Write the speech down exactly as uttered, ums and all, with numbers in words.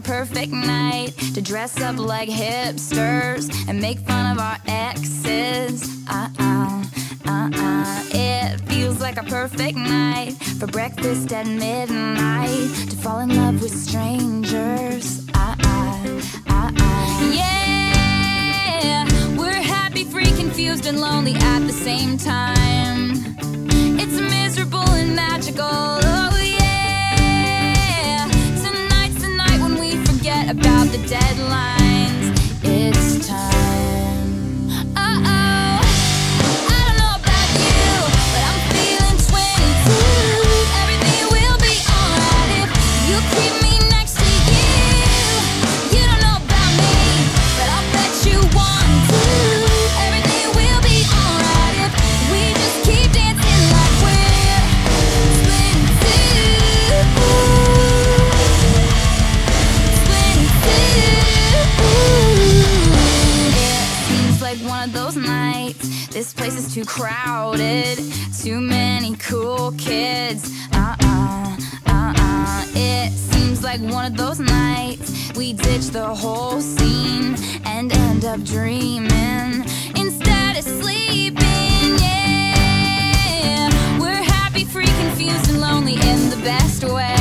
perfect night to dress up like hipsters and make fun of our exes. Uh-uh, uh-uh. It feels like a perfect night for breakfast at midnight, to fall in love with strangers. Uh-uh, uh-uh. Yeah, we're happy, free, confused, and lonely at the same time. It's miserable and magical. Oh yeah, tonight's the night when we forget about the deadlines. It's time. Uh-oh, I don't know about you, but I'm feeling twenty-two. Everything will be alright if you keep me next to you. You don't know about me, but I'll bet you want to. Everything will be alright if we just keep dancing like we're twenty-two. Like one of those nights, this place is too crowded, too many cool kids. Uh-uh, uh-uh. It seems like one of those nights we ditch the whole scene and end up dreaming instead of sleeping. Yeah, we're happy, free, confused, and lonely in the best way.